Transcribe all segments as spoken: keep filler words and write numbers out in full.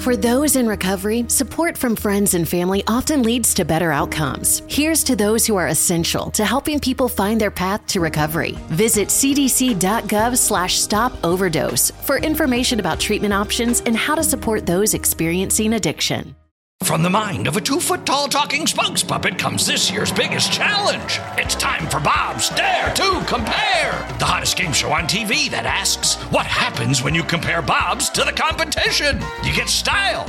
For those in recovery, support from friends and family often leads to better outcomes. Here's to those who are essential to helping people find their path to recovery. Visit cdc.gov slash stop overdose for information about treatment options and how to support those experiencing addiction. From the mind of a two-foot-tall talking spokes puppet comes this year's biggest challenge. It's time for Bob's Dare to Compare, the hottest game show on T V that asks, what happens when you compare Bob's to the competition? You get style.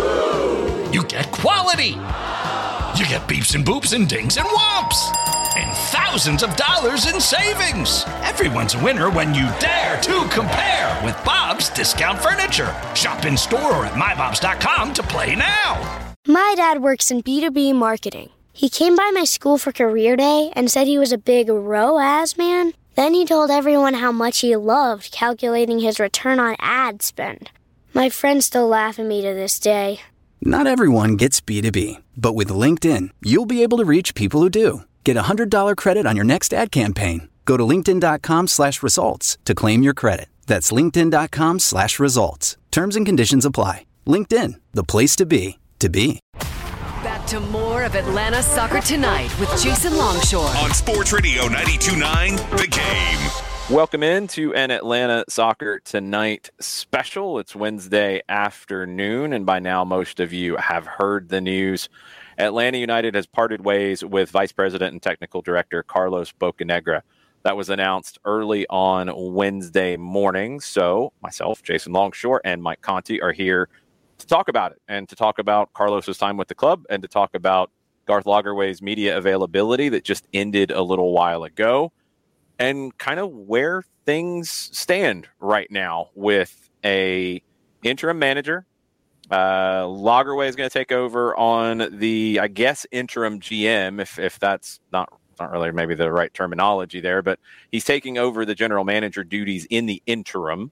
You get quality. You get beeps and boops and dings and whomps. And thousands of dollars in savings. Everyone's a winner when you dare to compare with Bob's Discount Furniture. Shop in store or at my bobs dot com to play now. My dad works in B two B marketing. He came by my school for career day and said he was a big R O A S man. Then he told everyone how much he loved calculating his return on ad spend. My friends still laugh at me to this day. Not everyone gets B two B, but with LinkedIn, you'll be able to reach people who do. Get a one hundred dollars credit on your next ad campaign. Go to linkedin.com slash results to claim your credit. That's linkedin.com slash results. Terms and conditions apply. LinkedIn, the place to be, to be. Back to more of Atlanta Soccer Tonight with Jason Longshore. On Sports Radio ninety-two point nine, The Game. Welcome into an Atlanta Soccer Tonight special. It's Wednesday afternoon, and by now most of you have heard the news. Atlanta United has parted ways with Vice President and Technical Director Carlos Bocanegra. That was announced early on Wednesday morning. So myself, Jason Longshore, and Mike Conti are here to talk about it and to talk about Carlos's time with the club and to talk about Garth Lagerwey's media availability that just ended a little while ago and kind of where things stand right now with a interim manager. Uh, Lagerwey is going to take over on the, I guess, interim G M, if if that's not not really maybe the right terminology there, but he's taking over the general manager duties in the interim.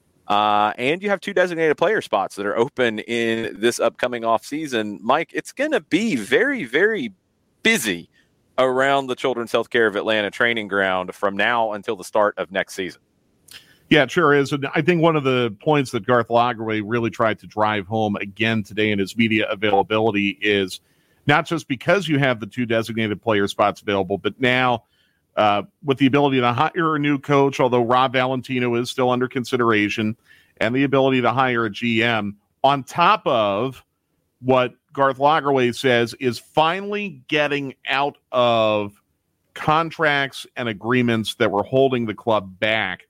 Uh, and you have two designated player spots that are open in this upcoming offseason. Mike, it's going to be very, very busy around the Children's Healthcare of Atlanta training ground from now until the start of next season. Yeah, it sure is. And I think one of the points that Garth Lagerwey really tried to drive home again today in his media availability is not just because you have the two designated player spots available, but now uh, with the ability to hire a new coach, although Rob Valentino is still under consideration, and the ability to hire a G M on top of what Garth Lagerwey says is finally getting out of contracts and agreements that were holding the club back.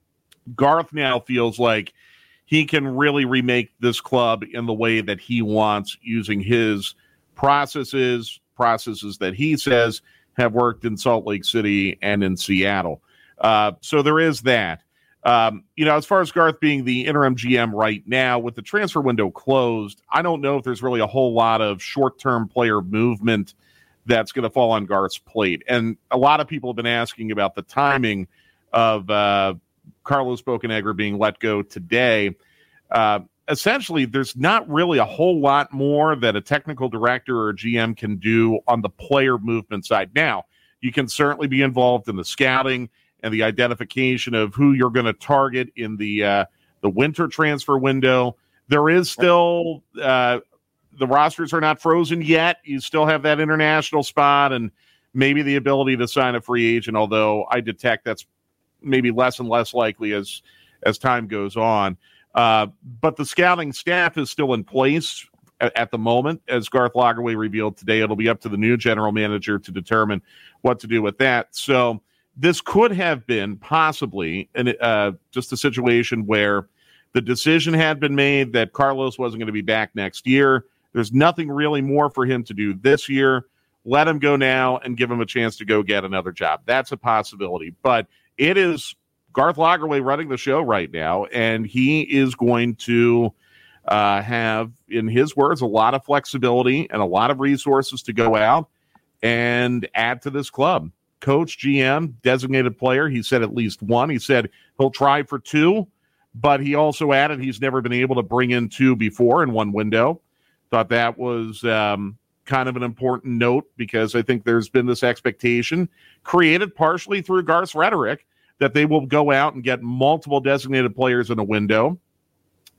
Garth now feels like he can really remake this club in the way that he wants, using his processes, processes that he says have worked in Salt Lake City and in Seattle. Uh, so there is that. Um, you know, as far as Garth being the interim G M right now, with the transfer window closed, I don't know if there's really a whole lot of short-term player movement that's going to fall on Garth's plate. And a lot of people have been asking about the timing of uh, Carlos Bocanegra being let go today. Uh, essentially, there's not really a whole lot more that a technical director or a G M can do on the player movement side. Now, you can certainly be involved in the scouting and the identification of who you're going to target in the uh, the winter transfer window. There is still, uh, the rosters are not frozen yet. You still have that international spot and maybe the ability to sign a free agent, although I detect that's maybe less and less likely as as time goes on. Uh, but the scouting staff is still in place at, at the moment. As Garth Lagerwey revealed today, it'll be up to the new general manager to determine what to do with that. So this could have been possibly an, uh, just a situation where the decision had been made that Carlos wasn't going to be back next year. There's nothing really more for him to do this year. Let him go now and give him a chance to go get another job. That's a possibility. But it is Garth Lagerwey running the show right now, and he is going to uh, have, in his words, a lot of flexibility and a lot of resources to go out and add to this club. Coach, G M, designated player, he said at least one. He said he'll try for two, but he also added he's never been able to bring in two before in one window. Thought that was um, kind of an important note because I think there's been this expectation created partially through Garth's rhetoric that they will go out and get multiple designated players in a window.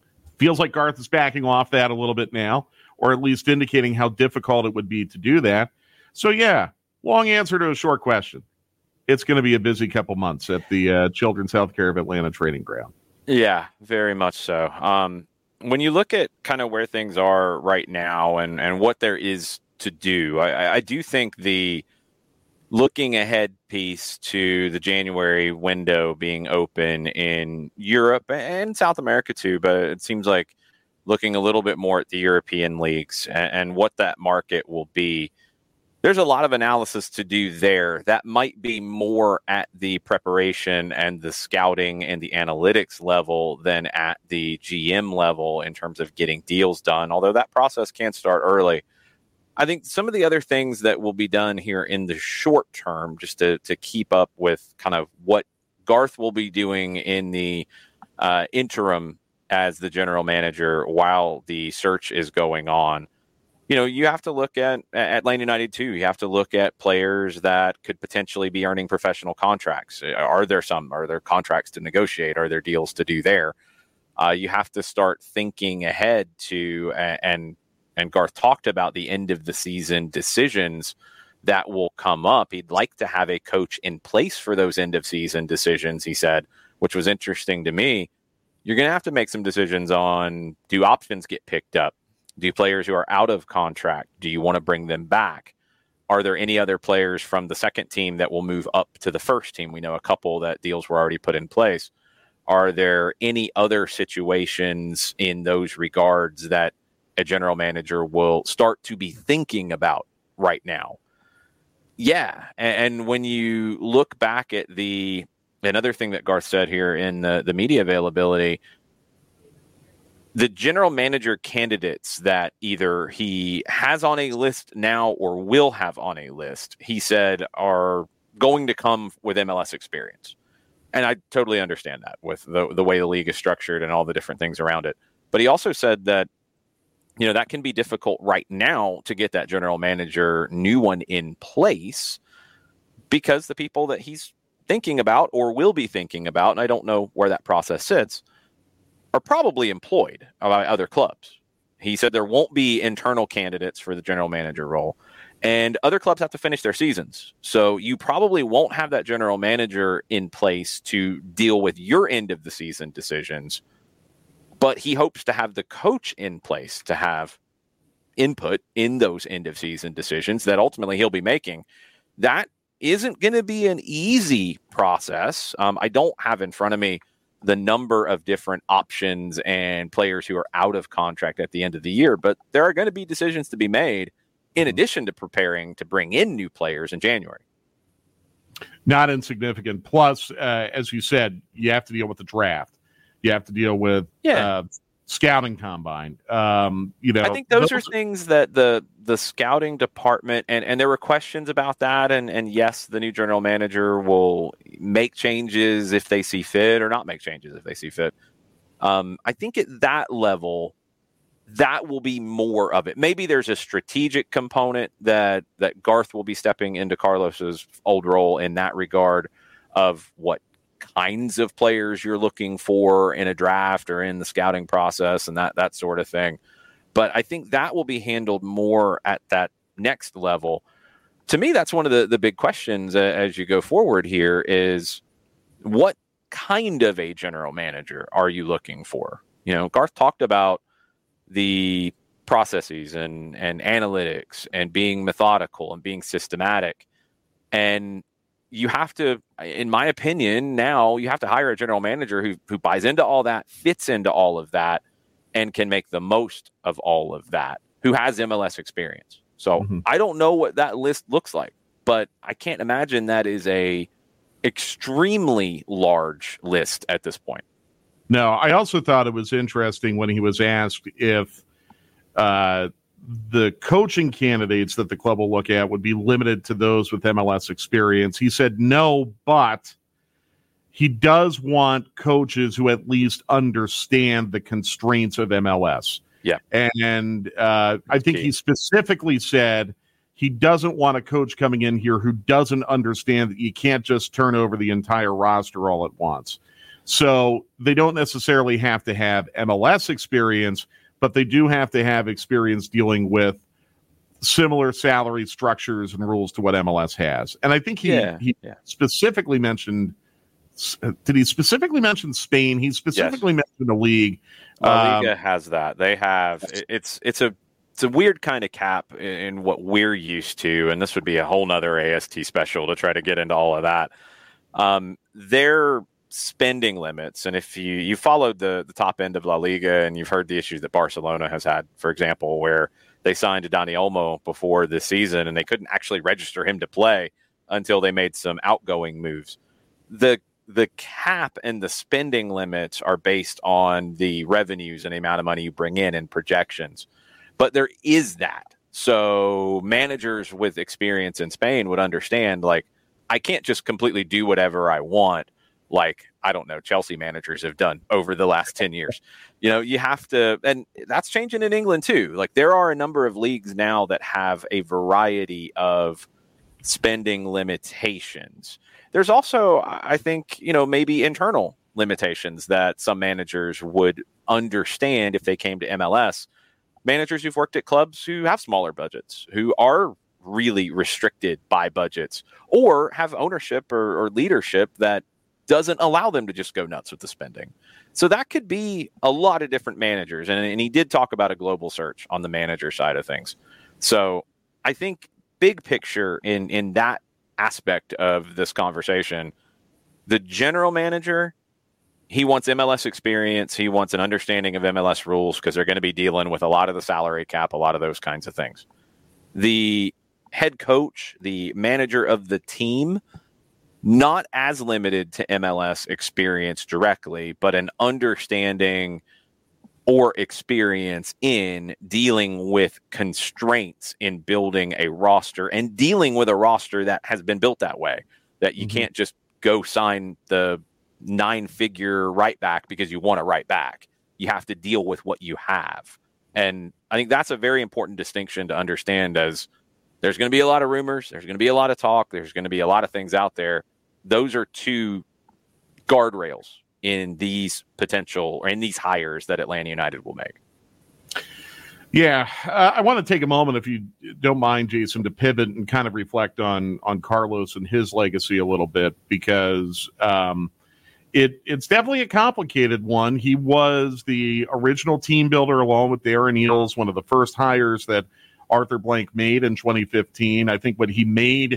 Feels like Garth is backing off that a little bit now, or at least indicating how difficult it would be to do that. So, yeah, long answer to a short question. It's going to be a busy couple months at the uh, Children's Healthcare of Atlanta training ground. Yeah, very much so. Um, when you look at kind of where things are right now and, and what there is to do, I, I do think the looking ahead piece to the January window being open in Europe and South America too, but it seems like looking a little bit more at the European leagues and, and what that market will be. There's a lot of analysis to do there. That might be more at the preparation and the scouting and the analytics level than at the G M level in terms of getting deals done, although that process can start early. I think some of the other things that will be done here in the short term, just to, to keep up with kind of what Garth will be doing in the uh, interim as the general manager while the search is going on. You know, you have to look at Atlanta United too. You have to look at players that could potentially be earning professional contracts. Are there some? Are there contracts to negotiate? Are there deals to do there? Uh, you have to start thinking ahead to, and and Garth talked about the end of the season decisions that will come up. He'd like to have a coach in place for those end of season decisions, he said, which was interesting to me. You're going to have to make some decisions on, do options get picked up? Do players who are out of contract, do you want to bring them back? Are there any other players from the second team that will move up to the first team? We know a couple that deals were already put in place. Are there any other situations in those regards that a general manager will start to be thinking about right now? Yeah. And, and when you look back at the, another thing that Garth said here in the, the media availability, the general manager candidates that either he has on a list now or will have on a list, he said, are going to come with M L S experience. And I totally understand that with the, the way the league is structured and all the different things around it. But he also said that, you know, that can be difficult right now to get that general manager new one in place because the people that he's thinking about or will be thinking about, and I don't know where that process sits, are probably employed by other clubs. He said there won't be internal candidates for the general manager role, and other clubs have to finish their seasons. So you probably won't have that general manager in place to deal with your end of the season decisions, but he hopes to have the coach in place to have input in those end of season decisions that ultimately he'll be making. That isn't going to be an easy process. Um, I don't have in front of me the number of different options and players who are out of contract at the end of the year, but there are going to be decisions to be made in addition to preparing to bring in new players in January. Not insignificant. Plus, uh, as you said, you have to deal with the draft. You have to deal with yeah. uh, scouting combine. Um, you know, I think those, those are things that the the scouting department, and, and there were questions about that. And, and yes, the new general manager will make changes if they see fit or not make changes if they see fit. Um, I think at that level, that will be more of it. Maybe there's a strategic component that, that Garth will be stepping into Carlos's old role in that regard of what kinds of players you're looking for in a draft or in the scouting process and that, that sort of thing. But I think that will be handled more at that next level. To me, that's one of the, the big questions uh, as you go forward here is what kind of a general manager are you looking for? You know, Garth talked about the processes and, and analytics and being methodical and being systematic. And you have to, in my opinion, now you have to hire a general manager who who buys into all that, fits into all of that, and can make the most of all of that, who has M L S experience. So mm-hmm. I don't know what that list looks like, but I can't imagine that is a extremely large list at this point. No, I also thought it was interesting when he was asked if uh, the coaching candidates that the club will look at would be limited to those with M L S experience. He said no, but he does want coaches who at least understand the constraints of M L S. Yeah. And uh, I think key. He specifically said he doesn't want a coach coming in here who doesn't understand that you can't just turn over the entire roster all at once. So they don't necessarily have to have M L S experience, but they do have to have experience dealing with similar salary structures and rules to what M L S has. And I think he, yeah, he yeah. specifically mentioned, did he specifically mention Spain? He specifically yes. mentioned the league. La Liga um, has that. They have, it's, it's a, it's a weird kind of cap in, in what we're used to. And this would be a whole nother A S T special to try to get into all of that. Um, their spending limits. And if you, you followed the, the top end of La Liga and you've heard the issues that Barcelona has had, for example, where they signed Dani Olmo before this season and they couldn't actually register him to play until they made some outgoing moves. The the cap and the spending limits are based on the revenues and the amount of money you bring in and projections. But there is that. So managers with experience in Spain would understand, like, I can't just completely do whatever I want. Like, I don't know, Chelsea managers have done over the last ten years. You know, you have to, and that's changing in England too. Like, there are a number of leagues now that have a variety of spending limitations. There's also, I think, you know, maybe internal limitations that some managers would understand if they came to M L S. Managers who've worked at clubs who have smaller budgets, who are really restricted by budgets, or have ownership or, or leadership that doesn't allow them to just go nuts with the spending. So that could be a lot of different managers. And, and he did talk about a global search on the manager side of things. So I think big picture in, in that aspect of this conversation, the general manager, he wants M L S experience. He wants an understanding of M L S rules because they're going to be dealing with a lot of the salary cap, a lot of those kinds of things. The head coach, the manager of the team, not as limited to M L S experience directly, but an understanding or experience in dealing with constraints in building a roster and dealing with a roster that has been built that way, that you mm-hmm. can't just go sign the nine figure right back because you want a right back. You have to deal with what you have. And I think that's a very important distinction to understand, as there's going to be a lot of rumors. There's going to be a lot of talk. There's going to be a lot of things out there. Those are two guardrails in these potential or in these hires that Atlanta United will make. Yeah, uh, I want to take a moment, if you don't mind, Jason, to pivot and kind of reflect on on Carlos and his legacy a little bit, because um, it it's definitely a complicated one. He was the original team builder along with Darren Eales, one of the first hires that Arthur Blank made in twenty fifteen. I think when he made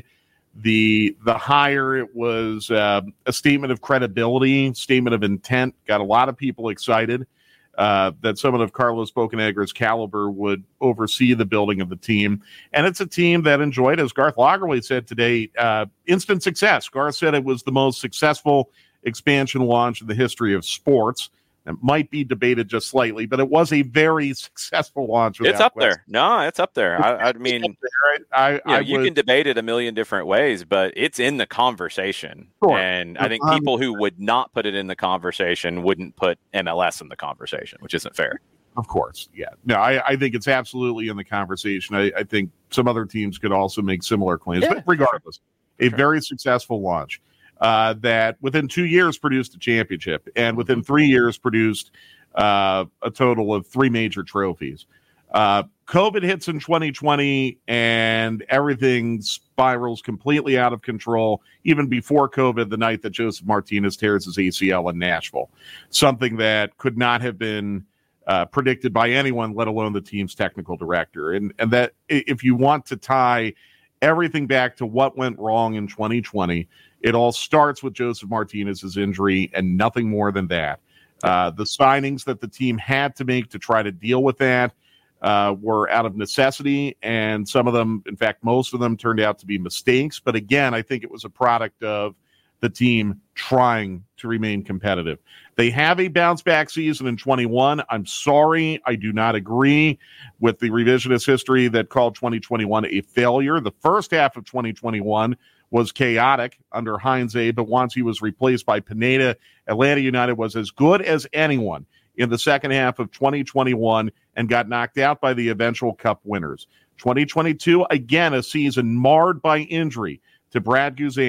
the the hire, it was uh, a statement of credibility, statement of intent, got a lot of people excited uh, that someone of Carlos Bocanegra's caliber would oversee the building of the team. And it's a team that enjoyed, as Garth Lagerwey said today, uh, instant success. Garth said it was the most successful expansion launch in the history of sports. It might be debated just slightly, but it was a very successful launch. It's up there. No, it's up there. I, I mean, there, I, you, know, I you would, can debate it a million different ways, but it's in the conversation. Sure. And I think people who would not put it in the conversation wouldn't put M L S in the conversation, which isn't fair. Of course. Yeah. No, I, I think it's absolutely in the conversation. I, I think some other teams could also make similar claims, yeah, but regardless, sure. a sure. very successful launch. Uh, that within two years produced a championship, and within three years produced uh, a total of three major trophies. Uh, COVID hits in twenty twenty, and everything spirals completely out of control. Even before COVID, the night that Joseph Martinez tears his A C L in Nashville, something that could not have been uh, predicted by anyone, let alone the team's technical director. And and that, if you want to tie everything back to what went wrong in twenty twenty, it all starts with Joseph Martinez's injury and nothing more than that. Uh, the signings that the team had to make to try to deal with that uh, were out of necessity, and some of them, in fact, most of them turned out to be mistakes. But again, I think it was a product of the team trying to remain competitive. They have a bounce-back season in twenty-one. I'm sorry, I do not agree with the revisionist history that called twenty twenty-one a failure. The first half of twenty twenty-one was chaotic under Heinze, but once he was replaced by Pineda, Atlanta United was as good as anyone in the second half of twenty twenty-one and got knocked out by the eventual Cup winners. twenty twenty-two, again, a season marred by injury to Brad Guzan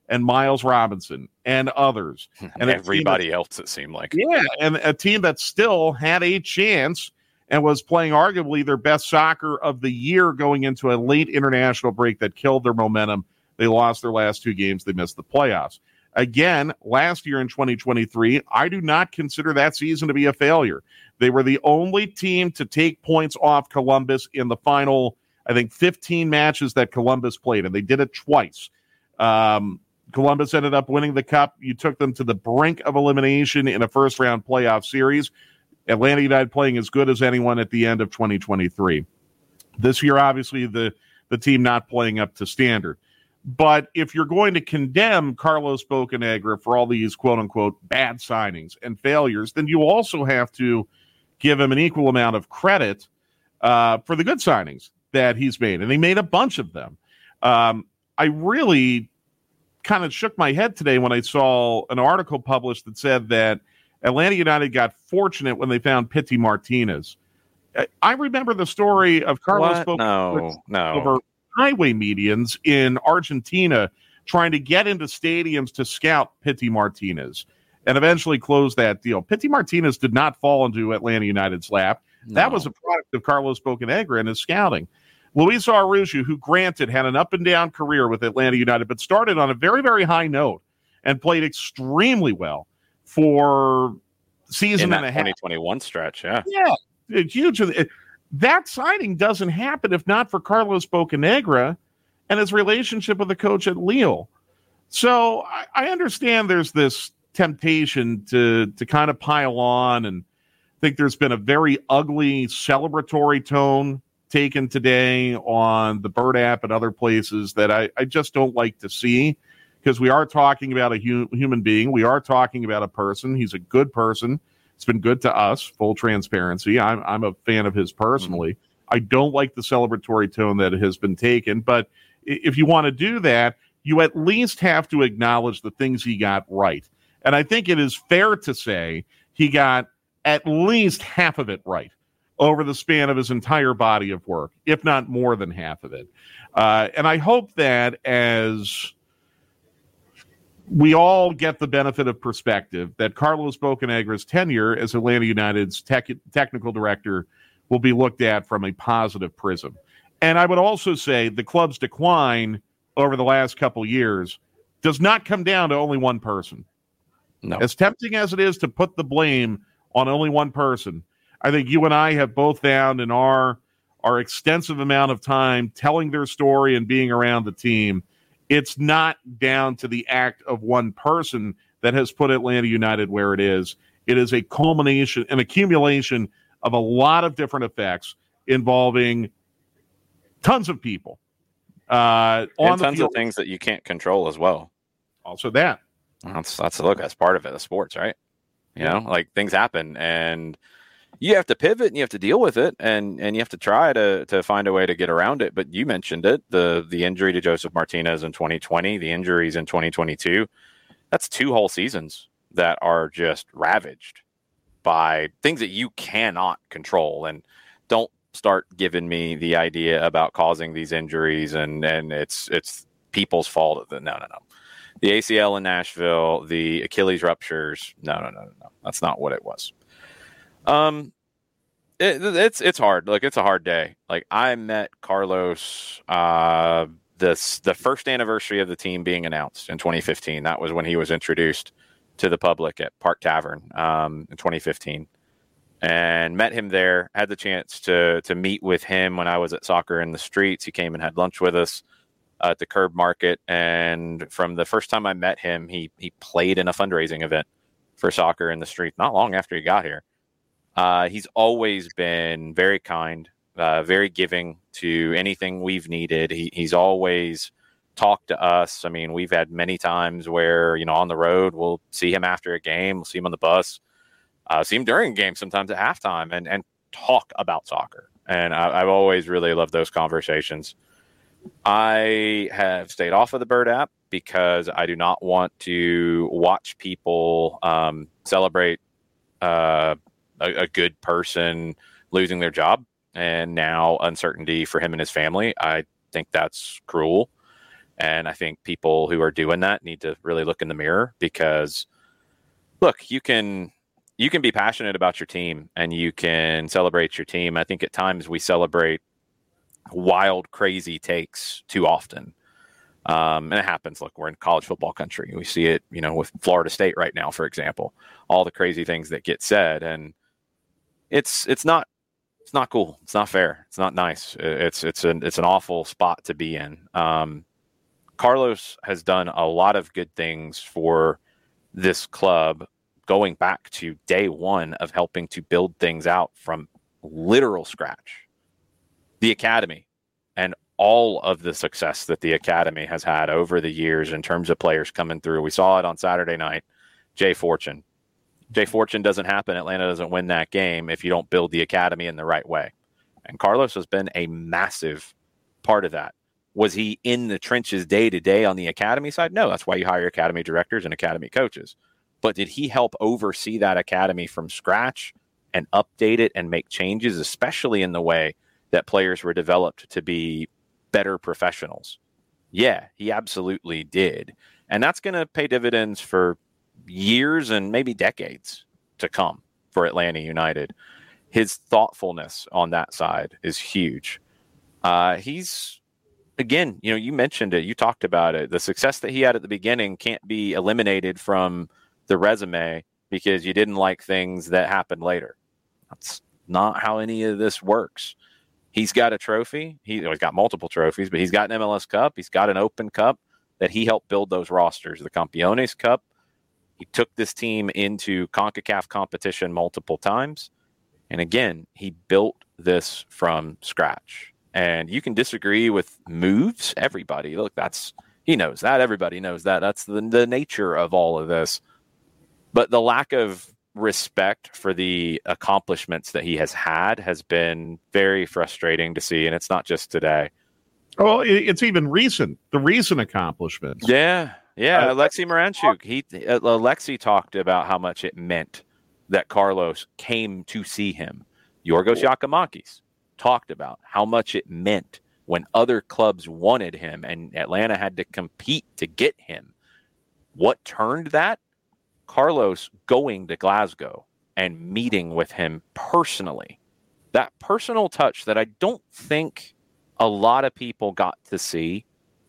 and Miles Robinson and others. And everybody that, else, it seemed like. Yeah, and a team that still had a chance and was playing arguably their best soccer of the year going into a late international break that killed their momentum. They lost their last two games. They missed the playoffs. Again, last year in twenty twenty-three, I do not consider that season to be a failure. They were the only team to take points off Columbus in the final, I think, fifteen matches that Columbus played, and they did it twice. Um, Columbus ended up winning the cup. You took them to the brink of elimination in a first-round playoff series. Atlanta United playing as good as anyone at the end of twenty twenty-three. This year, obviously, the, the team not playing up to standard. But if you're going to condemn Carlos Bocanegra for all these quote-unquote bad signings and failures, then you also have to give him an equal amount of credit uh, for the good signings that he's made. And he made a bunch of them. Um, I really kind of shook my head today when I saw an article published that said that Atlanta United got fortunate when they found Pity Martinez. I, I remember the story of Carlos Bocanegra no, no. over highway medians in Argentina trying to get into stadiums to scout Pity Martinez and eventually close that deal. Pity Martinez did not fall into Atlanta United's lap. No. That was a product of Carlos Bocanegra and his scouting. Luis Araujo, who granted had an up and down career with Atlanta United, but started on a very, very high note and played extremely well for season in that and a half. twenty twenty-one stretch, yeah. Yeah, it's huge. It, That signing doesn't happen if not for Carlos Bocanegra and his relationship with the coach at Lille. So I, I understand there's this temptation to to kind of pile on, and think there's been a very ugly celebratory tone taken today on the Bird app and other places that I, I just don't like to see, because we are talking about a hu- human being. We are talking about a person. He's a good person. It's been good to us, full transparency. I'm I'm a fan of his personally. Mm-hmm. I don't like the celebratory tone that has been taken, but if you want to do that, you at least have to acknowledge the things he got right. And I think it is fair to say he got at least half of it right over the span of his entire body of work, if not more than half of it. Uh, and I hope that as we all get the benefit of perspective, that Carlos Bocanegra's tenure as Atlanta United's tech, technical director will be looked at from a positive prism. And I would also say the club's decline over the last couple years does not come down to only one person. No. As tempting as it is to put the blame on only one person, I think you and I have both found in our, our extensive amount of time telling their story and being around the team, it's not down to the act of one person that has put Atlanta United where it is. It is a culmination, an accumulation of a lot of different effects involving tons of people. Uh, on and tons the of things that you can't control as well. Also that. That's, that's look, that's part of it, the sports, right? You know, like things happen and you have to pivot and you have to deal with it, and, and you have to try to to find a way to get around it. But you mentioned it, the the injury to Joseph Martinez in twenty twenty, the injuries in twenty twenty-two. That's two whole seasons that are just ravaged by things that you cannot control. And don't start giving me the idea about causing these injuries and, and it's it's people's fault. No, no, no. The A C L in Nashville, the Achilles ruptures. No, no, no, no, no. That's not what it was. Um, it, it's it's hard. Like it's a hard day. Like I met Carlos uh this the first anniversary of the team being announced in twenty fifteen. That was when he was introduced to the public at Park Tavern um in twenty fifteen, and met him there. Had the chance to to meet with him when I was at Soccer in the Streets. He came and had lunch with us uh, at the Curb Market, and from the first time I met him, he he played in a fundraising event for Soccer in the Street not long after he got here. Uh, he's always been very kind, uh, very giving to anything we've needed. He, he's always talked to us. I mean, we've had many times where, you know, on the road, we'll see him after a game, we'll see him on the bus, uh, see him during a game, sometimes at halftime, and, and talk about soccer. And I, I've always really loved those conversations. I have stayed off of the Bird app because I do not want to watch people um, celebrate uh, a, a good person losing their job and now uncertainty for him and his family. I think that's cruel. And I think people who are doing that need to really look in the mirror, because look, you can you can be passionate about your team and you can celebrate your team. I think at times we celebrate wild, crazy takes too often. Um, and it happens. Look, we're in college football country. We see it, you know, with Florida State right now, for example, all the crazy things that get said. And it's it's not it's not cool. It's not fair. It's not nice. It's it's an it's an awful spot to be in. Um, Carlos has done a lot of good things for this club, going back to day one of helping to build things out from literal scratch. The academy and all of the success that the academy has had over the years in terms of players coming through. We saw it on Saturday night. Jay Fortune. Jay Fortune doesn't happen. Atlanta doesn't win that game if you don't build the academy in the right way. And Carlos has been a massive part of that. Was he in the trenches day to day on the academy side? No, that's why you hire academy directors and academy coaches. But did he help oversee that academy from scratch and update it and make changes, especially in the way that players were developed to be better professionals? Yeah, he absolutely did. And that's going to pay dividends for years and maybe decades to come for Atlanta United. His thoughtfulness on that side is huge. Uh, he's, again, you know, you mentioned it, you talked about it. The success that he had at the beginning can't be eliminated from the resume because you didn't like things that happened later. That's not how any of this works. He's got a trophy. He, well, he's got multiple trophies, but he's got an M L S Cup. He's got an Open Cup that he helped build those rosters. The Campeones Cup. He took this team into CONCACAF competition multiple times. And again, he built this from scratch. And you can disagree with moves. Everybody, look, that's, he knows that. Everybody knows that. That's the, the nature of all of this. But the lack of respect for the accomplishments that he has had has been very frustrating to see. And it's not just today. Well, it's even recent, the recent accomplishments. Yeah. Yeah. Uh, Alexi Moranchuk, he, uh, Alexi talked about how much it meant that Carlos came to see him. Yorgos Yakimakis talked about how much it meant when other clubs wanted him and Atlanta had to compete to get him. What turned that? Carlos going to Glasgow and meeting with him personally. That personal touch that I don't think a lot of people got to see.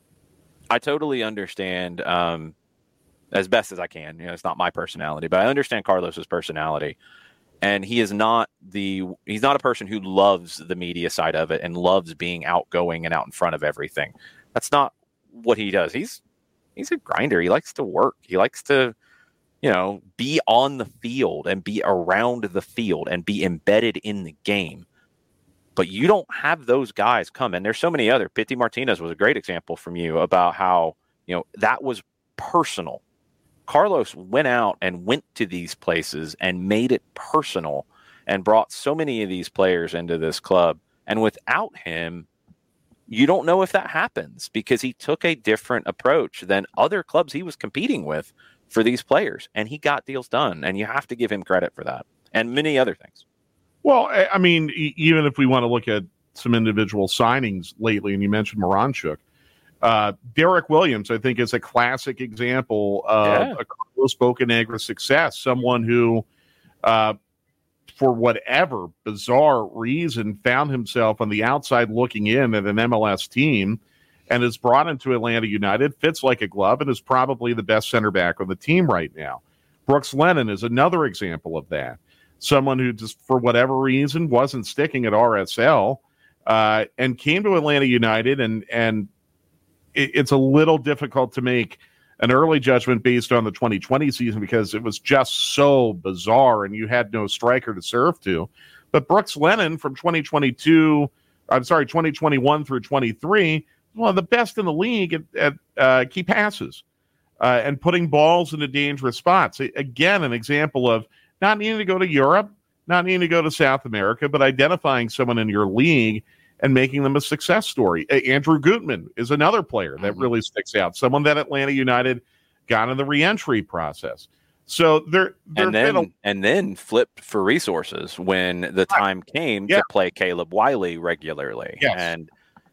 I totally understand, um, as best as I can. You know, it's not my personality, but I understand Carlos's personality. And he is not the he's not a person who loves the media side of it and loves being outgoing and out in front of everything. That's not what he does. He's he's a grinder. He likes to work. He likes to, you know, be on the field and be around the field and be embedded in the game. But you don't have those guys come. And there's so many other. Pity Martinez was a great example from you about how, you know, that was personal. Carlos went out and went to these places and made it personal and brought so many of these players into this club. And without him, you don't know if that happens because he took a different approach than other clubs he was competing with for these players. And he got deals done. And you have to give him credit for that and many other things. Well, I mean, even if we want to look at some individual signings lately, and you mentioned Moranchuk, uh, Derek Williams, I think, is a classic example of yeah. a Carlos Bocanegra success. Someone who, uh, for whatever bizarre reason, found himself on the outside looking in at an M L S team and is brought into Atlanta United, fits like a glove, and is probably the best center back on the team right now. Brooks Lennon is another example of that. Someone who just, for whatever reason, wasn't sticking at R S L uh, and came to Atlanta United, and and it, it's a little difficult to make an early judgment based on the twenty twenty season because it was just so bizarre and you had no striker to serve to. But Brooks Lennon from twenty twenty-two, I'm sorry, twenty twenty-one through twenty-three, one of the best in the league at, at uh, key passes uh, and putting balls into dangerous spots. Again, an example of not needing to go to Europe, not needing to go to South America, but identifying someone in your league and making them a success story. Uh, Andrew Gutman is another player that really sticks out, someone that Atlanta United got in the reentry process. So there, and then a, and then flipped for resources when the time came yeah. to play Caleb Wiley regularly. Yes. And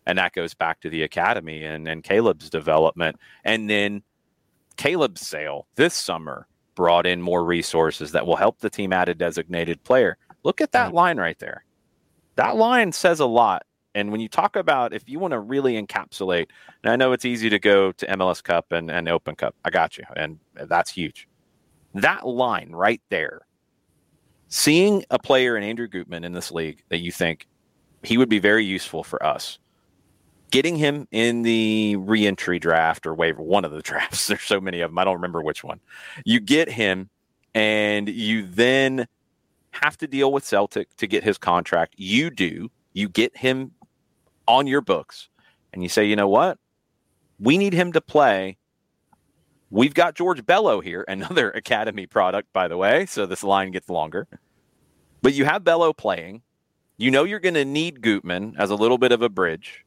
And that goes back to the academy and, and Caleb's development. And then Caleb's sale this summer brought in more resources that will help the team add a designated player. Look at that right. line right there. That line says a lot. And when you talk about, if you want to really encapsulate, and I know it's easy to go to M L S Cup and, and Open Cup. I got you. And that's huge. That line right there, seeing a player in Andrew Gutman in this league that you think he would be very useful for us, getting him in the reentry draft or waiver, one of the drafts, there's so many of them, I don't remember which one. You get him, and you then have to deal with Celtic to get his contract. You do. You get him on your books, and you say, you know what? We need him to play. We've got George Bello here, another academy product, by the way, so this line gets longer. But you have Bello playing. You know you're going to need Gutman as a little bit of a bridge.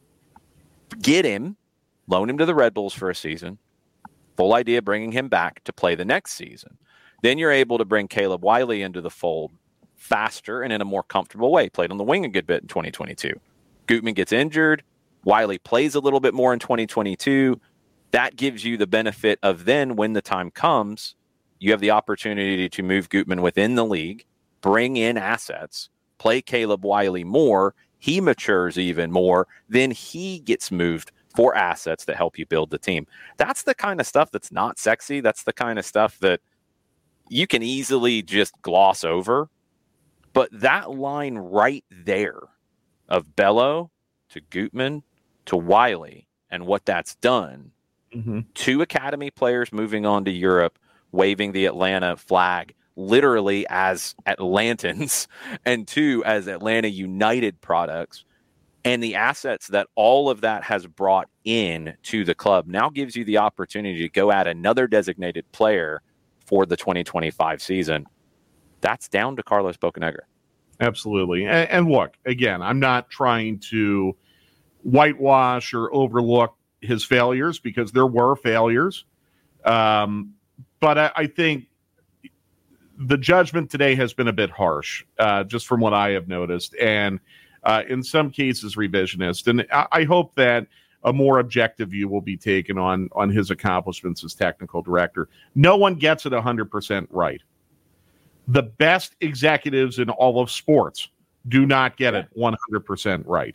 Get him, loan him to the Red Bulls for a season. Full idea bringing him back to play the next season. Then you're able to bring Caleb Wiley into the fold faster and in a more comfortable way. Played on the wing a good bit in twenty twenty-two. Gutman gets injured. Wiley plays a little bit more in twenty twenty-two. That gives you the benefit of then when the time comes, you have the opportunity to move Gutman within the league, bring in assets, play Caleb Wiley more. He matures even more. Then he gets moved for assets that help you build the team. That's the kind of stuff that's not sexy. That's the kind of stuff that you can easily just gloss over. But that line right there of Bello to Gutman to Wiley and what that's done, mm-hmm. two academy players moving on to Europe, waving the Atlanta flag literally as Atlantans, and two as Atlanta United products, and the assets that all of that has brought in to the club now gives you the opportunity to go add another designated player for the twenty twenty-five season. That's down to Carlos Bocanegra. Absolutely. And, and look, again, I'm not trying to whitewash or overlook his failures, because there were failures. Um, but I, I think the judgment today has been a bit harsh, uh, just from what I have noticed, and uh, in some cases revisionist. And I, I hope that a more objective view will be taken on, on his accomplishments as technical director. No one gets it one hundred percent right. The best executives in all of sports do not get it one hundred percent right.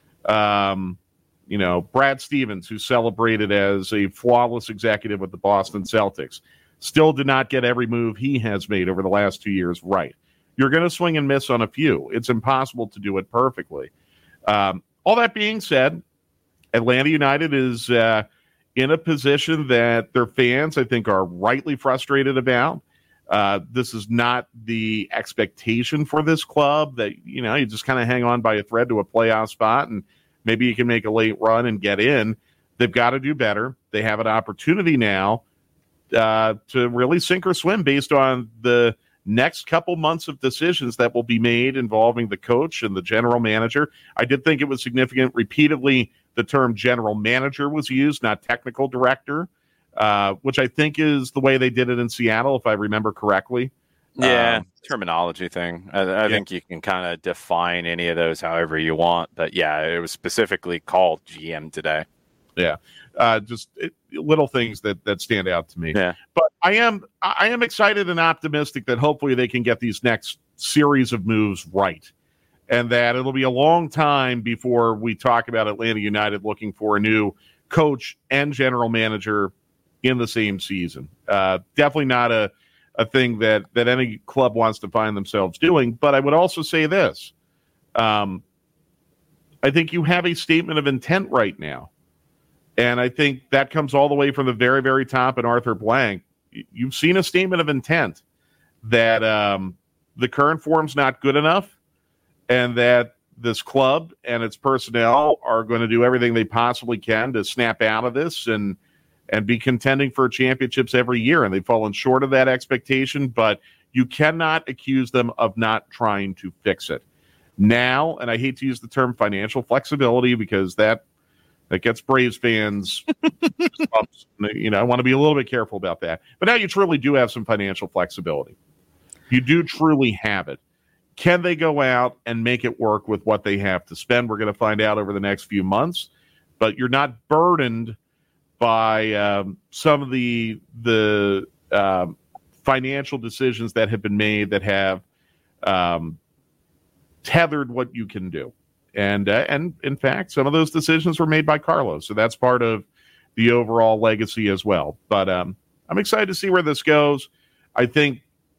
Um, you know, Brad Stevens, who celebrated as a flawless executive with the Boston Celtics, still did not get every move he has made over the last two years right. You're going to swing and miss on a few. It's impossible to do it perfectly. Um, all that being said, Atlanta United is uh, in a position that their fans, I think, are rightly frustrated about. Uh, this is not the expectation for this club that, you know, you just kind of hang on by a thread to a playoff spot and maybe you can make a late run and get in. They've got to do better. They have an opportunity now uh, to really sink or swim based on the next couple months of decisions that will be made involving the coach and the general manager. I did think it was significant. Repeatedly, the term general manager was used, not technical director. Uh, which I think is the way they did it in Seattle, if I remember correctly. Yeah, um, terminology thing. I, I yeah. think you can kind of define any of those however you want. But yeah, it was specifically called G M today. Yeah, uh, just it, little things that that stand out to me. Yeah. But I am I am excited and optimistic that hopefully they can get these next series of moves right, and that it'll be a long time before we talk about Atlanta United looking for a new coach and general manager in the same season. Uh, definitely not a, a thing that, that any club wants to find themselves doing. But I would also say this. Um, I think you have a statement of intent right now. And I think that comes all the way from the very, very top in Arthur Blank. You've seen a statement of intent that um, the current form's not good enough and that this club and its personnel are going to do everything they possibly can to snap out of this and and be contending for championships every year. And they've fallen short of that expectation, but you cannot accuse them of not trying to fix it. Now, and I hate to use the term financial flexibility because that that gets Braves fans, you know, I want to be a little bit careful about that. But now you truly do have some financial flexibility. You do truly have it. can they go out and make it work with what they have to spend? We're going to find out over the next few months, but you're not burdened by um, some of the the um, financial decisions that have been made that have um, tethered what you can do. And, uh, and in fact, some of those decisions were made by Carlos. So that's part of the overall legacy as well. But um, I'm excited to see where this goes. I think,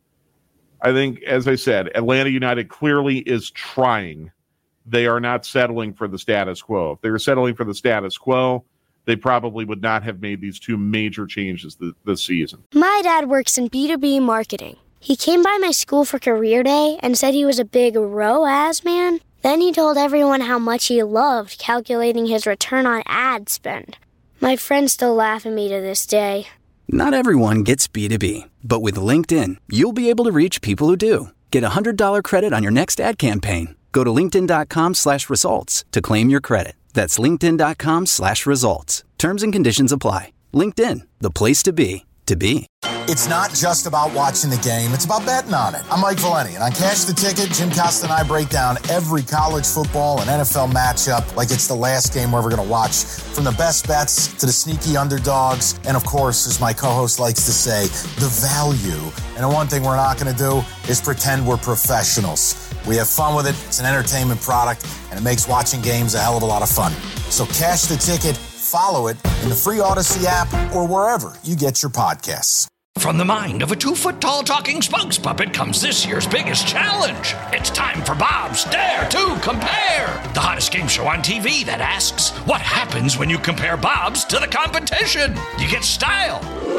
I think, as I said, Atlanta United clearly is trying. They are not settling for the status quo. If they were settling for the status quo, they probably would not have made these two major changes th- this season. My dad works in B two B marketing. He came by my school for career day and said he was a big R O A S man. Then he told everyone how much he loved calculating his return on ad spend. My friends still laugh at me to this day. Not everyone gets B two B, but with LinkedIn, you'll be able to reach people who do. Get a one hundred dollars credit on your next ad campaign. Go to linkedin.com slash results to claim your credit. That's linkedin.com slash results. Terms and conditions apply. LinkedIn, the place to be, to be. It's not just about watching the game, it's about betting on it. I'm Mike Valeni, and on Cash the Ticket, Jim Costa and I break down every college football and N F L matchup like it's the last game we're ever going to watch. From the best bets to the sneaky underdogs, and of course, as my co-host likes to say, the value. And the one thing we're not going to do is pretend we're professionals. We have fun with it, it's an entertainment product, and it makes watching games a hell of a lot of fun. So Cash the Ticket, follow it in the free Odyssey app or wherever you get your podcasts. From the mind of a two-foot-tall talking spokes puppet comes this year's biggest challenge. It's time for Bob's Dare to Compare, the hottest game show on T V that asks, what happens when you compare Bob's to the competition? You get style.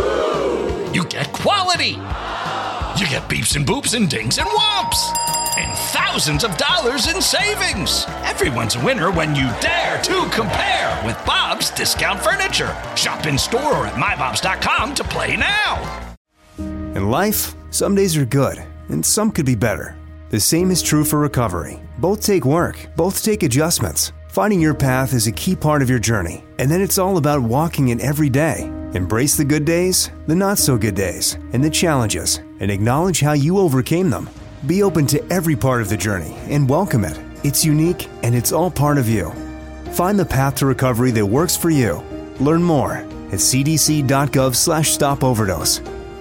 You get quality. You get beeps and boops and dings and whomps. And thousands of dollars in savings. Everyone's a winner when you dare to compare with Bob's Discount Furniture. Shop in store or at my bobs dot com to play now. In life, some days are good, and some could be better. The same is true for recovery. Both take work, both take adjustments. Finding your path is a key part of your journey, and then it's all about walking it every day. Embrace the good days, the not-so-good days, and the challenges, and acknowledge how you overcame them. Be open to every part of the journey and welcome it. It's unique, and it's all part of you. Find the path to recovery that works for you. Learn more at cdc.gov slash stop overdose.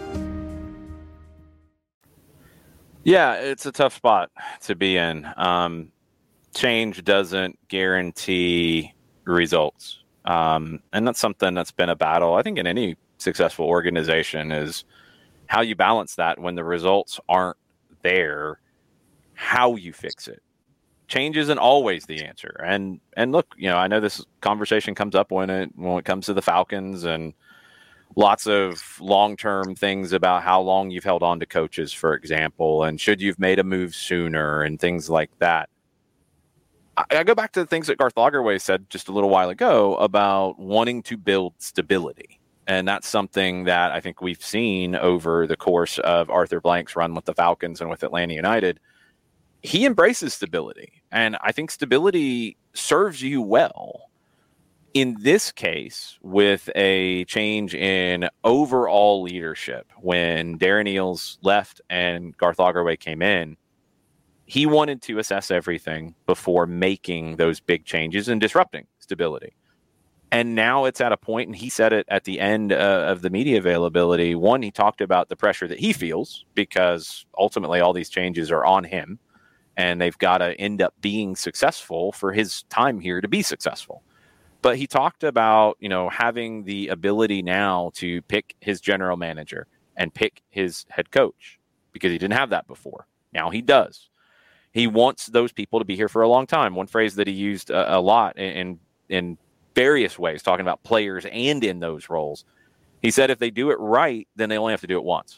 Yeah, it's a tough spot to be in. Um, change doesn't guarantee results. Um, and that's something that's been a battle, I think, in any successful organization, is how you balance that when the results aren't there, how you fix it. Change isn't always the answer. And and look, you know, I know this conversation comes up when it when it comes to the Falcons, and lots of long-term things about how long you've held on to coaches, for example, and should you've made a move sooner and things like that. I, I go back to the things that Garth Lagerwey said just a little while ago about wanting to build stability. And that's something that I think we've seen over the course of Arthur Blank's run with the Falcons and with Atlanta United. He embraces stability, and I think stability serves you well. In this case, with a change in overall leadership, when Darren Eales left and Garth Lagerwey came in, he wanted to assess everything before making those big changes and disrupting stability. And now it's at a point, and he said it at the end uh, of the media availability. One, he talked about the pressure that he feels because ultimately all these changes are on him, and they've got to end up being successful for his time here to be successful. But he talked about, you know, having the ability now to pick his general manager and pick his head coach, because he didn't have that before. Now he does. He wants those people to be here for a long time. One phrase that he used a, a lot in in various ways, talking about players and in those roles. He said if they do it right, then they only have to do it once.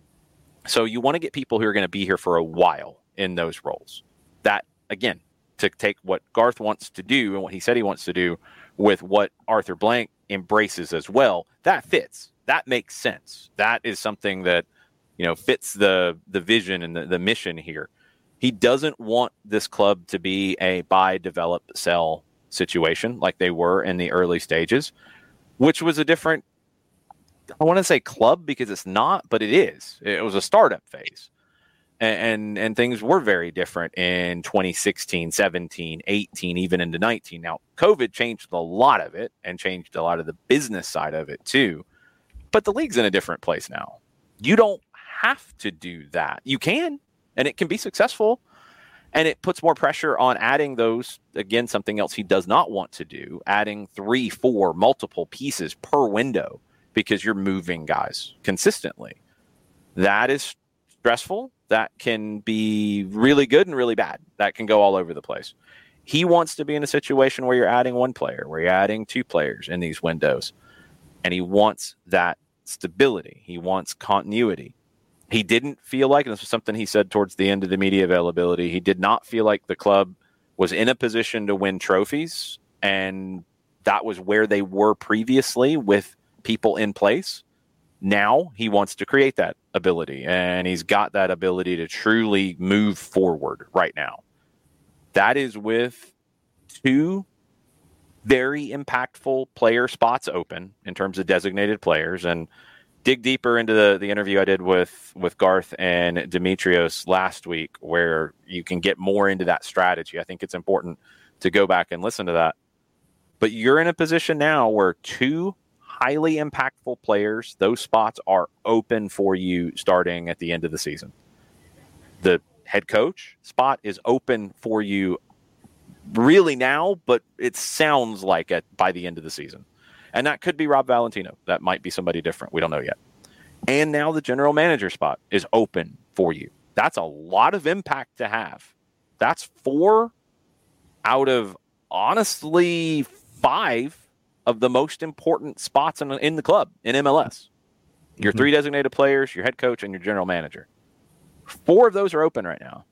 So you want to get people who are going to be here for a while in those roles. That, again, to take what Garth wants to do and what he said he wants to do with what Arthur Blank embraces as well, that fits. That makes sense. That is something that, you know, fits the the vision and the, the mission here. He doesn't want this club to be a buy, develop, sell situation like they were in the early stages, which was a different, I want to say club because it's not, but it is. It was a startup phase. And, and and things were very different in twenty sixteen, seventeen, eighteen, even into nineteen. Now, COVID changed a lot of it and changed a lot of the business side of it too. But the league's in a different place now. You don't have to do that. You can, and it can be successful. And it puts more pressure on adding those, again, something else he does not want to do, adding three, four, multiple pieces per window because you're moving guys consistently. That is stressful. That can be really good and really bad. That can go all over the place. He wants to be in a situation where you're adding one player, where you're adding two players in these windows. And he wants that stability. He wants continuity. He didn't feel like, and this was something he said towards the end of the media availability, he did not feel like the club was in a position to win trophies, and that was where they were previously with people in place. Now he wants to create that ability, and he's got that ability to truly move forward right now. That is with two very impactful player spots open in terms of designated players, and dig deeper into the, the interview I did with, with Garth and Demetrios last week, where you can get more into that strategy. I think it's important to go back and listen to that. But you're in a position now where two highly impactful players, those spots are open for you starting at the end of the season. The head coach spot is open for you really now, but it sounds like it by the end of the season. And that could be Rob Valentino. That might be somebody different. We don't know yet. And now the general manager spot is open for you. That's a lot of impact to have. That's four out of, honestly, five of the most important spots in, in the club in M L S. Your mm-hmm. three designated players, your head coach, and your general manager. Four of those are open right now.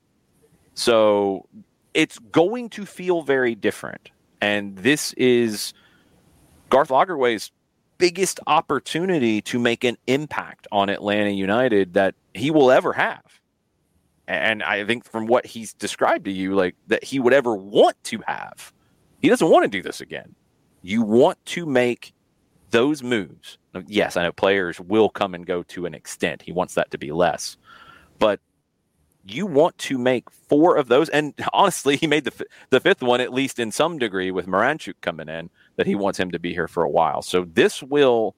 So it's going to feel very different. And this is Garth Lagerwey's biggest opportunity to make an impact on Atlanta United that he will ever have. And I think from what he's described to you, like that he would ever want to have. He doesn't want to do this again. You want to make those moves. Yes, I know players will come and go to an extent. He wants that to be less. But you want to make four of those. And honestly, he made the the fifth one, at least in some degree, with Miranchuk coming in, that he wants him to be here for a while. So this will,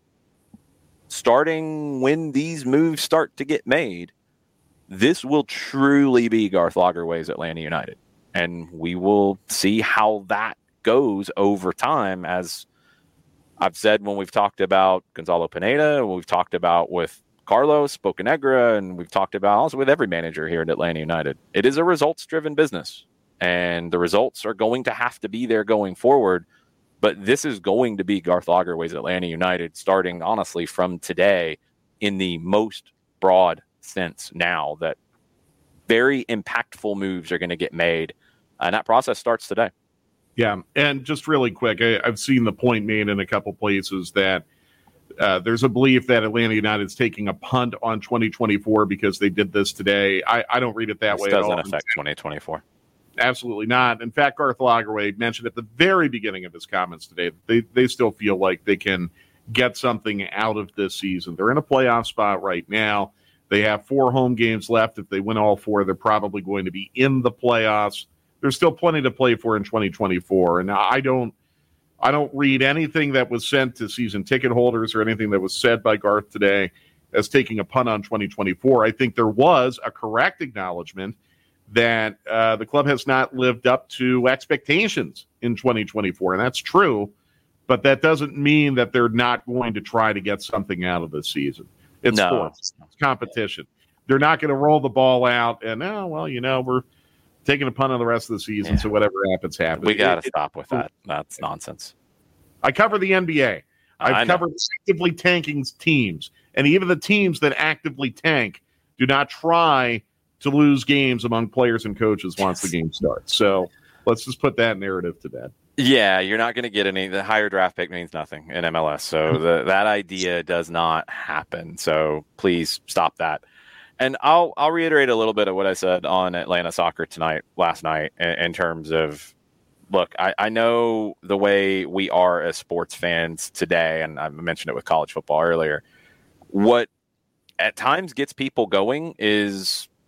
starting when these moves start to get made, this will truly be Garth Lagerwey's Atlanta United. And we will see how that goes over time. As I've said when we've talked about Gonzalo Pineda, when we've talked about with Carlos Bocanegra, and we've talked about also with every manager here at Atlanta United. It is a results-driven business, and the results are going to have to be there going forward. But this is going to be Garth Lagerwey's Atlanta United starting, honestly, from today in the most broad sense now, that very impactful moves are going to get made, and that process starts today. Yeah, and just really quick, I, I've seen the point made in a couple places that Uh, there's a belief that Atlanta United is taking a punt on twenty twenty-four because they did this today. I, I don't read it that this way. Doesn't at all. affect twenty twenty-four. Absolutely not. In fact, Garth Lagerwey mentioned at the very beginning of his comments today that they, they still feel like they can get something out of this season. They're in a playoff spot right now. They have four home games left. If they win all four, they're probably going to be in the playoffs. There's still plenty to play for in twenty twenty-four. And I don't I don't read anything that was sent to season ticket holders or anything that was said by Garth today as taking a punt on twenty twenty-four. I think there was a correct acknowledgement that uh, the club has not lived up to expectations in twenty twenty-four, and that's true, but that doesn't mean that they're not going to try to get something out of this season. It's no. sports. It's competition. They're not going to roll the ball out and, oh, well, you know, we're taking a punt on the rest of the season, yeah. so whatever happens, happens. We got to stop with that. That's nonsense. I cover the N B A. I've covered actively tanking teams, and even the teams that actively tank do not try to lose games among players and coaches once the game starts. So let's just put that narrative to bed. Yeah, you're not going to get any. The higher draft pick means nothing in M L S, so the, that idea does not happen. So please stop that. And I'll I'll reiterate a little bit of what I said on Atlanta Soccer Tonight last night in, in terms of, look, I, I know the way we are as sports fans today, and I mentioned it with college football earlier. What at times gets people going is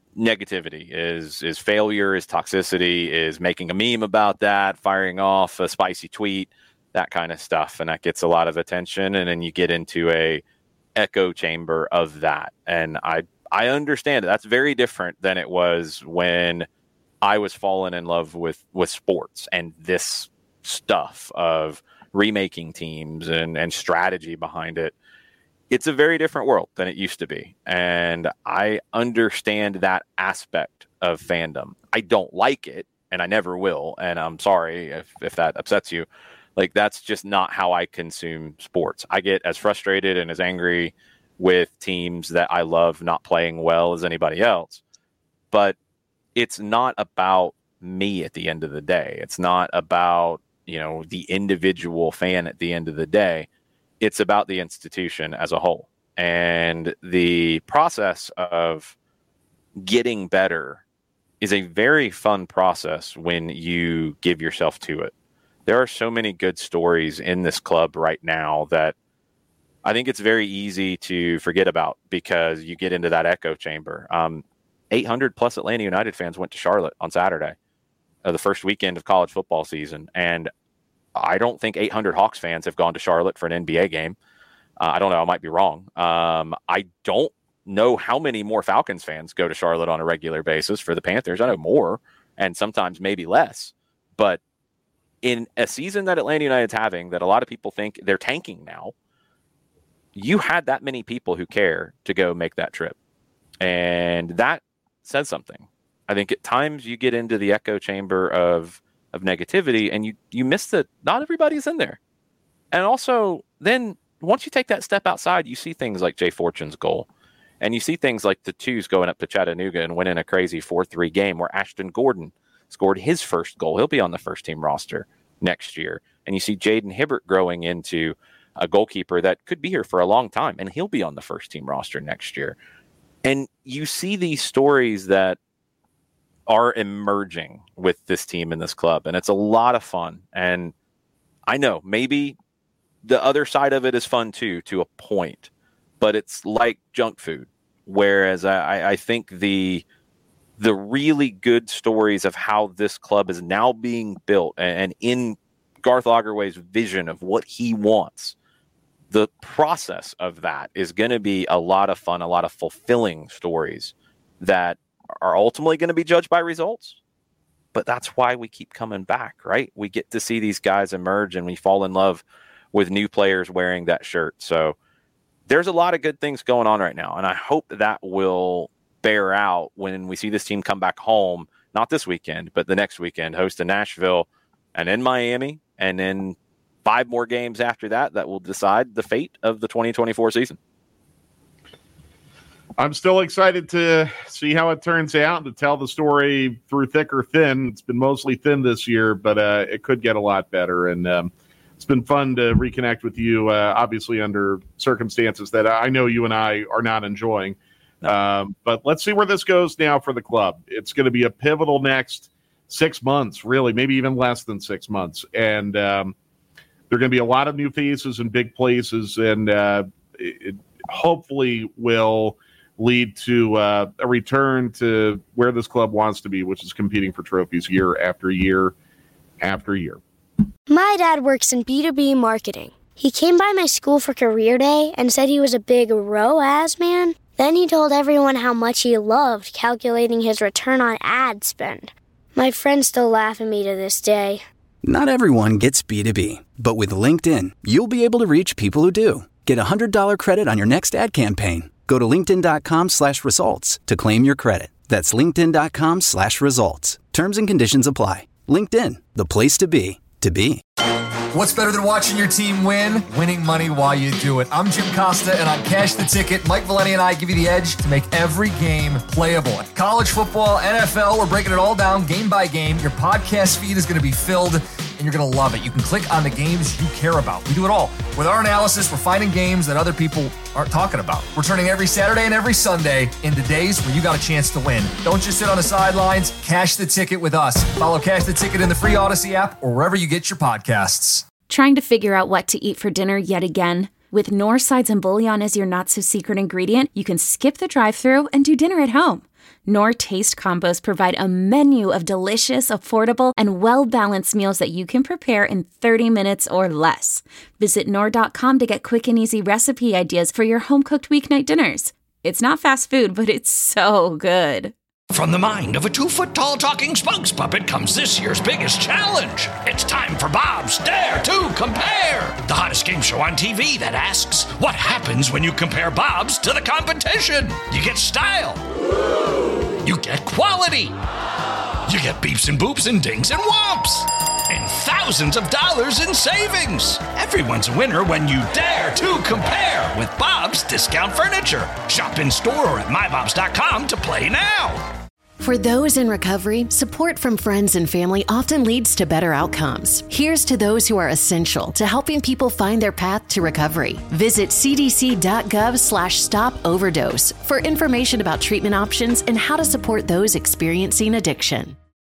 negativity, is is failure, is toxicity, is making a meme about that, firing off a spicy tweet, that kind of stuff. And that gets a lot of attention. And then you get into a echo chamber of that. And I, I understand it. That's very different than it was when I was falling in love with, with sports and this stuff of remaking teams and, and strategy behind it. It's a very different world than it used to be. And I understand that aspect of fandom. I don't like it, and I never will. And I'm sorry if, if that upsets you. Like, that's just not how I consume sports. I get as frustrated and as angry with teams that I love not playing well as anybody else. But it's not about me at the end of the day. It's not about, you know, the individual fan at the end of the day. It's about the institution as a whole. And the process of getting better is a very fun process when you give yourself to it. There are so many good stories in this club right now that I think it's very easy to forget about because you get into that echo chamber. Um, eight hundred plus Atlanta United fans went to Charlotte on Saturday, uh, the first weekend of college football season. And I don't think eight hundred Hawks fans have gone to Charlotte for an N B A game. Uh, I don't know. I might be wrong. Um, I don't know how many more Falcons fans go to Charlotte on a regular basis for the Panthers. I know more, and sometimes maybe less. But in a season that Atlanta United's having, that a lot of people think they're tanking now, you had that many people who care to go make that trip. And that says something. I think at times you get into the echo chamber of of negativity and you, you miss that not everybody's in there. And also then once you take that step outside, you see things like Jay Fortune's goal. And you see things like the twos going up to Chattanooga and winning a crazy four three game where Ashton Gordon scored his first goal. He'll be on the first team roster next year. And you see Jaden Hibbert growing into a goalkeeper that could be here for a long time, and he'll be on the first team roster next year. And you see these stories that are emerging with this team and this club, and it's a lot of fun. And I know maybe the other side of it is fun too, to a point, but it's like junk food. Whereas I, I think the the really good stories of how this club is now being built, and in Garth Lagerwey's vision of what he wants, the process of that is going to be a lot of fun, a lot of fulfilling stories that are ultimately going to be judged by results. But that's why we keep coming back, right? We get to see these guys emerge and we fall in love with new players wearing that shirt. So there's a lot of good things going on right now. And I hope that will bear out when we see this team come back home, not this weekend, but the next weekend, host in Nashville and in Miami, and then five more games after that that will decide the fate of the twenty twenty-four season. I'm still excited to see how it turns out, to tell the story through thick or thin. It's been mostly thin this year, but uh, it could get a lot better. And um, it's been fun to reconnect with you, uh, obviously under circumstances that I know you and I are not enjoying. No. Um, but let's see where this goes now for the club. It's going to be a pivotal next six months, really, maybe even less than six months. And um, there are going to be a lot of new faces in big places, and uh, it hopefully will lead to uh, a return to where this club wants to be, which is competing for trophies year after year after year. My dad works in B two B marketing. He came by my school for career day and said he was a big R O A S man. Then he told everyone how much he loved calculating his return on ad spend. My friends still laugh at me to this day. Not everyone gets B two B, but with LinkedIn, you'll be able to reach people who do. Get a one hundred dollars credit on your next ad campaign. Go to linkedin.com slash results to claim your credit. That's linkedin.com slash results. Terms and conditions apply. LinkedIn, the place to be, to be. What's better than watching your team win? Winning money while you do it. I'm Jim Costa, and on Cash the Ticket, Mike Valeni and I give you the edge to make every game playable. College football, N F L, we're breaking it all down game by game. Your podcast feed is going to be filled, and you're going to love it. You can click on the games you care about. We do it all. With our analysis, we're finding games that other people aren't talking about. We're turning every Saturday and every Sunday into days where you got a chance to win. Don't just sit on the sidelines. Cash the Ticket with us. Follow Cash the Ticket in the free Odyssey app or wherever you get your podcasts. Trying to figure out what to eat for dinner yet again? With Knorr sides and bouillon as your not-so-secret ingredient, you can skip the drive-thru and do dinner at home. Knorr Taste Combos provide a menu of delicious, affordable, and well-balanced meals that you can prepare in thirty minutes or less. Visit Knorr dot com to get quick and easy recipe ideas for your home-cooked weeknight dinners. It's not fast food, but it's so good. From the mind of a two-foot-tall talking spokes puppet comes this year's biggest challenge. It's time for Bob's Dare to Compare, the hottest game show on T V that asks, what happens when you compare Bob's to the competition? You get style. You get quality. You get beeps and boops and dings and whomps. And thousands of dollars in savings. Everyone's a winner when you dare to compare with Bob's Discount Furniture. Shop in store or at my bobs dot com to play now. For those in recovery, support from friends and family often leads to better outcomes. Here's to those who are essential to helping people find their path to recovery. Visit cdc.gov slash stop overdose for information about treatment options and how to support those experiencing addiction.